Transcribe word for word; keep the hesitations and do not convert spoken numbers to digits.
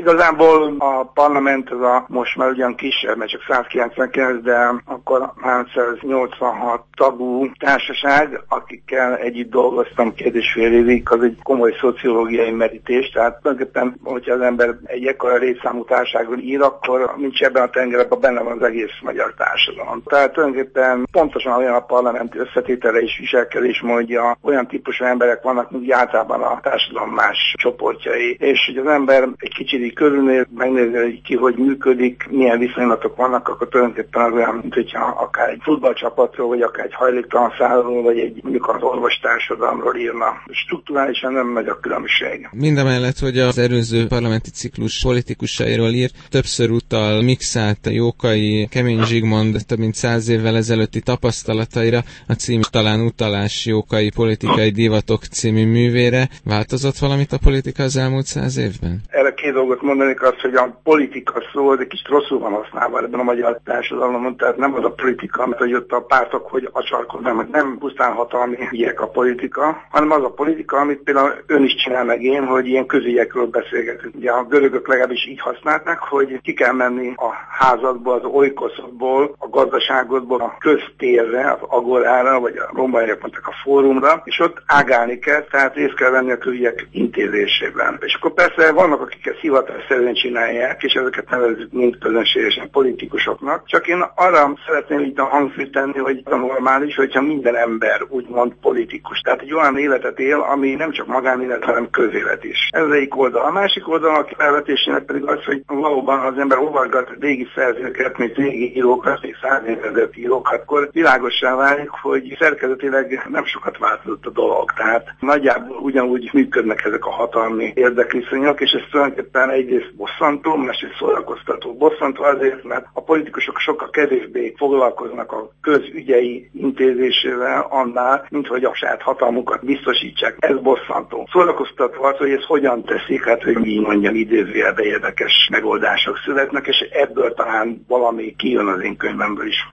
Igazából a parlament az a most már ugyan kisebb, mert csak százkilencvenkilenc, de akkor háromszáznyolcvanhat tagú társaság, akikkel együtt dolgoztam két és fél évig, az egy komoly szociológiai merítés, tehát tulajdonképpen, hogyha az ember egy ekkora létszámú társaságról ír, akkor nincs ebben a tengerben, benne van az egész magyar társadalom. Tehát tulajdonképpen pontosan olyan a parlamenti összetétele és viselkedés mondja, olyan típusú emberek vannak, mint általában a társadalom más csoportjai, és hogy az ember egy kicsit így körülnéz, megnézi, hogy ki hogy működik, milyen viszonylatok vannak, akkor tulajdonképpen az olyan, mint hogyha akár egy futballcsapatról, vagy akár egy hajléktalan szállóról, vagy egy mondjuk az orvostársadalomról írna. Strukturálisan nem nagy a különbség. Mindamellett, hogy az előző parlamenti ciklus politikusairól ír, többször utal Mikszáth, Jókai, Kemény Zsigmond több mint száz évvel ezelőtti tapasztalataira, a cím talán utalás Jókai politikai divatok című művére. Változott valamit a politika az elmúlt száz évben? Erre két dolgot mondanék, azt, hogy a politika szó, az egy kicsit rosszul van használva ebben a magyar társadalomban, tehát nem az a politika, amit hogy ott a pártok hogy acsarkodnak, nem pusztán hatalmi ügyek a politika, hanem az a politika, amit például ön is csinál meg én, hogy ilyen közügyekről beszélgetünk. Ugye a görögök legalábbis így használták, hogy ki kell menni a házadból, az oikoszodból, a gazdaságodból, a köztérre, az agorára, vagy a romaiak mondták a fórumra, és ott ágálni kell, tehát részt kell venni a közügyek intézésében. És akkor persze vannak, akik ezt hivatásszerűen csinálják, és ezeket nevezzük mind közönségesen politikusoknak. Csak én arra szeretném itt a hangsúlyt tenni, hogy a normális, hogyha minden ember úgymond politikus. Tehát egy olyan életet él, ami nem csak magánélet, hanem közélet is. Ez az egyik oldal. A másik oldal, a felvetésének pedig az, hogy valóban az ember olvasgat régi szerzőket, mint régi írókat, még száz évezredű írókat, akkor világossá válik, hogy szerkezetileg nem sokat változott a dolog. Tehát nagyjából ugyanúgy működnek ezek a hatalmi érdekviszonyok, és ez tulajdonképpen egyrészt bosszantó, másrészt szórakoztató. Bosszantó azért, mert a politikusok sokkal kevésbé foglalkoznak a közügyei intézésével annál, mint hogy a saját hatalmukat biztosítsák. Ez bosszantó. Szórakoztató az, hogy ez hogyan teszik, hát hogy így mondjam, idézőjelbe érdekes megoldások születnek, és ebből talán valami kijön az én könyvemből is.